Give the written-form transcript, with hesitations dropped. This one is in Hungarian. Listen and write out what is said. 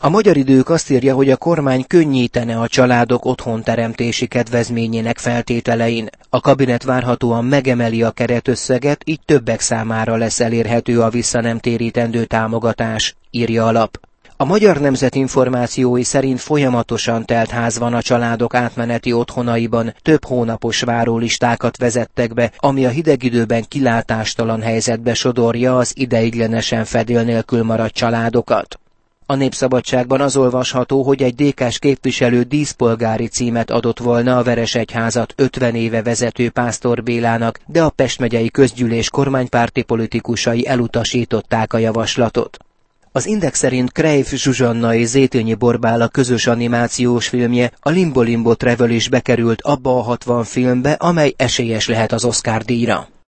A Magyar Idők azt írja, hogy a kormány könnyítene a családok otthonteremtési kedvezményének feltételein. A kabinet várhatóan megemeli a keretösszeget, így többek számára lesz elérhető a visszanemtérítendő támogatás, írja a lap. A Magyar Nemzet információi szerint folyamatosan telt ház van a családok átmeneti otthonaiban, több hónapos várólistákat vezettek be, ami a hideg időben kilátástalan helyzetbe sodorja az ideiglenesen fedél nélkül maradt családokat. A Népszabadságban az olvasható, hogy egy DK-s képviselő díszpolgári címet adott volna a Veresegyházat 50 éve vezető Pásztor Bélának, de a Pest megyei közgyűlés kormánypárti politikusai elutasították a javaslatot. Az Index szerint Krejf Zsuzsannai Zétényi Borbála közös animációs filmje, a Limbo Limbo Travel is bekerült abba a 60 filmbe, amely esélyes lehet az Oscar-díjra.